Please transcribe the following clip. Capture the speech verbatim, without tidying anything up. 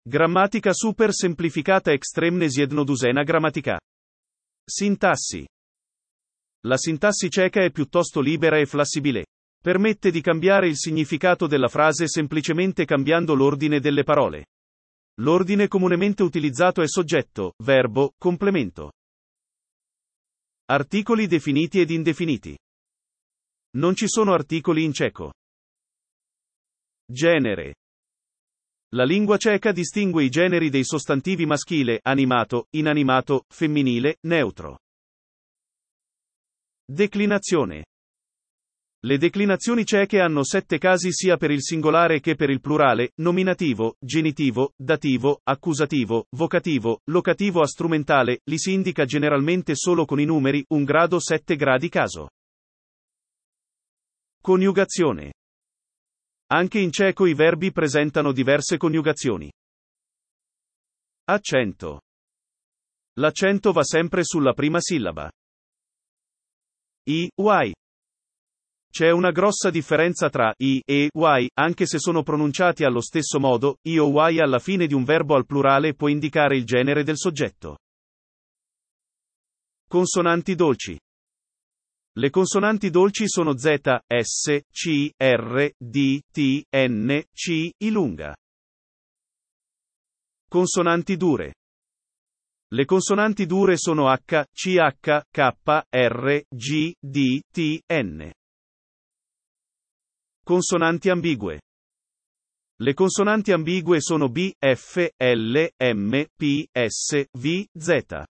Grammatica super semplificata extremne zjednoduzena grammatica. Sintassi. La sintassi ceca è piuttosto libera e flessibile. Permette di cambiare il significato della frase semplicemente cambiando l'ordine delle parole. L'ordine comunemente utilizzato è soggetto, verbo, complemento. Articoli definiti ed indefiniti. Non ci sono articoli in ceco. Genere. La lingua ceca distingue i generi dei sostantivi maschile, animato, inanimato, femminile, neutro. Declinazione. Le declinazioni ceche hanno sette casi sia per il singolare che per il plurale: nominativo, genitivo, dativo, accusativo, vocativo, locativo a strumentale. Li si indica generalmente solo con i numeri, un grado sette gradi caso. Coniugazione. Anche in ceco i verbi presentano diverse coniugazioni. Accento. L'accento va sempre sulla prima sillaba. I, Y. C'è una grossa differenza tra I e Y, anche se sono pronunciati allo stesso modo. I o Y alla fine di un verbo al plurale può indicare il genere del soggetto. Consonanti dolci. Le consonanti dolci sono Z, S, C, R, D, T, N, C, I lunga. Consonanti dure. Le consonanti dure sono H, C H, K, R, G, D, T, N. Consonanti ambigue. Le consonanti ambigue sono B, F, L, M, P, S, V, Z.